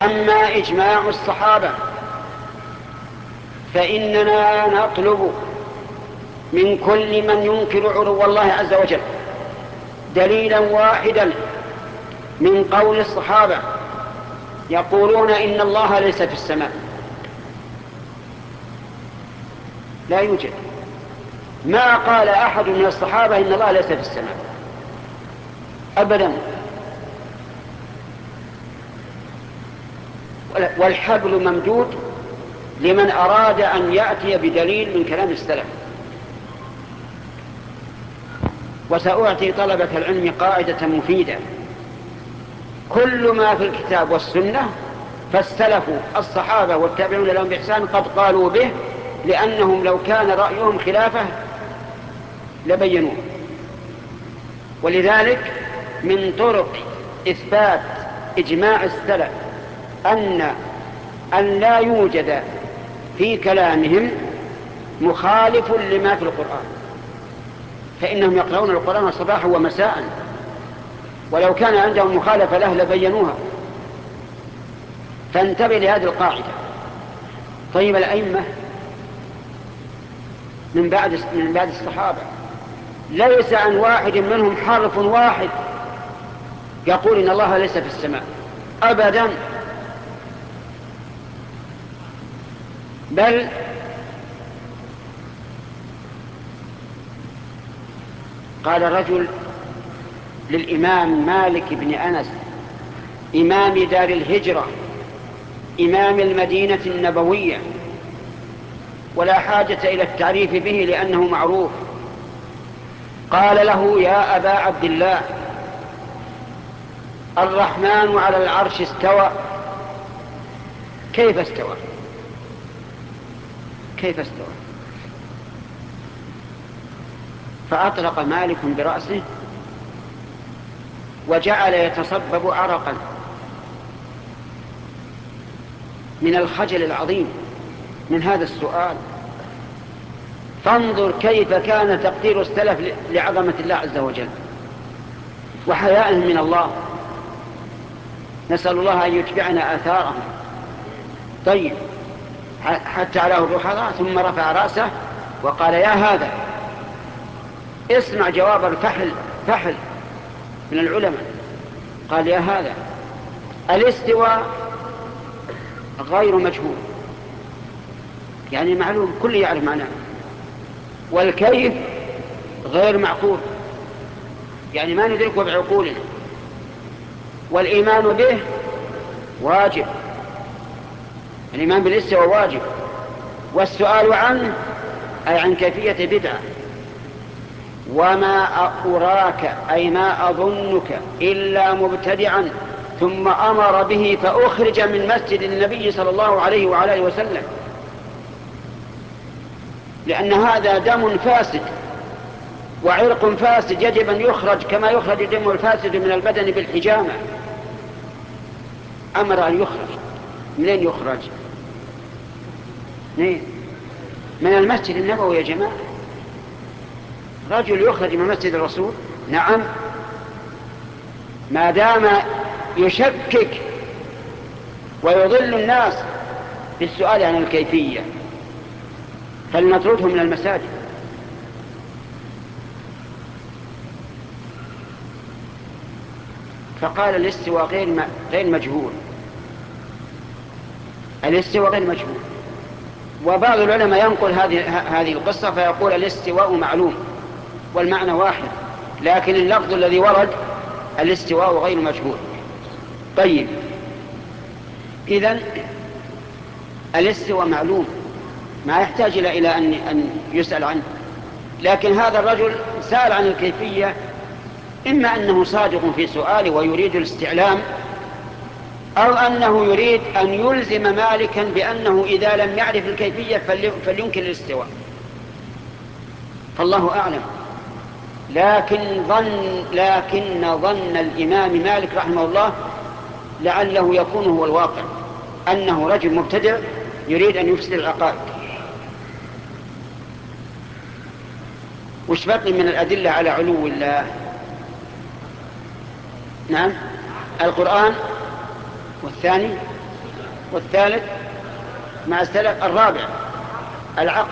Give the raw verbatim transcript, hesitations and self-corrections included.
أما إجماع الصحابة فإننا نطلب من كل من ينكر علو الله عز وجل دليلا واحدا من قول الصحابة يقولون إن الله ليس في السماء. لا يوجد، ما قال أحد من الصحابة إن الله ليس في السماء أبدا. والحبل ممدود لمن أراد أن يأتي بدليل من كلام السلف. وسأعطي طلبة العلم قاعدة مفيدة: كل ما في الكتاب والسنة فالسلف الصحابة والتابعون لهم بإحسان قد قالوا به، لأنهم لو كان رأيهم خلافه لبينوه. ولذلك من طرق إثبات إجماع السلف أن أن لا يوجد في كلامهم مخالف لما في القرآن، فإنهم يقرؤون القرآن صباحا ومساء، ولو كان عندهم مخالفة له لبينوها. فانتبه لهذه القاعدة. طيب الأئمة من بعد من بعد الصحابة ليس عن واحد منهم حرف واحد يقول إن الله ليس في السماء أبدا، بل قال رجل للإمام مالك بن أنس إمام دار الهجرة إمام المدينة النبوية، ولا حاجة إلى التعريف به لأنه معروف، قال له: يا أبا عبد الله، الرحمن على العرش استوى. كيف استوى؟ كيف استوى؟ فأطلق مالك برأسه وجعل يتصبب عرقا من الخجل العظيم من هذا السؤال. فانظر كيف كان تقدير السلف لعظمة الله عز وجل وحيائهم من الله. نسأل الله أن يتبعنا آثارهم. طيب، حتى علاه الرحضاء ثم رفع رأسه وقال: يا هذا، اسمع جواب الفحل فحل من العلماء. قال: يا هذا، الاستواء غير مجهول، يعني معلوم كل يعرف معناه، والكيف غير معقول، يعني ما ندركه بعقولنا، والإيمان به واجب، الإيمان بالاستواء واجب، والسؤال عنه أي عن كيفية بدعة. وما أراك أي ما أظنك إلا مبتدعا ثم أمر به فأخرج من مسجد النبي صلى الله عليه وعلى آله وسلم، لأن هذا دم فاسد وعرق فاسد يجب أن يخرج كما يخرج الدم الفاسد من البدن بالحجامة. أمر أن يخرج. منين يخرج؟ منين؟ من المسجد النبوي يا جماعة. رجل يخرج من مسجد الرسول؟ نعم، ما دام يشكك ويضل الناس بالسؤال عن الكيفية فلنطرده من المساجد. فقال: الاستواء غير غير مجهول، الاستواء غير مجهول. وبعض العلماء ينقل هذه هذه القصة فيقول: الاستواء معلوم والمعنى واحد، لكن اللفظ الذي ورد الاستواء غير مجهول. طيب، إذن الاستواء معلوم ما يحتاج إلى أن أن يسأل عنه، لكن هذا الرجل سأل عن الكيفية، إما أنه صادق في سؤاله ويريد الاستعلام، أو أنه يريد أن يلزم مالكا بأنه إذا لم يعرف الكيفية فلينكر الاستواء، فالله أعلم. لكن ظن لكن ظن الإمام مالك رحمه الله لعله يكون هو الواقع، أنه رجل مبتدع يريد أن يفسد العقائد. وش بقي من الأدلة على علو الله؟ نعم، القرآن، والثاني والثالث مع السلف. الرابع العقد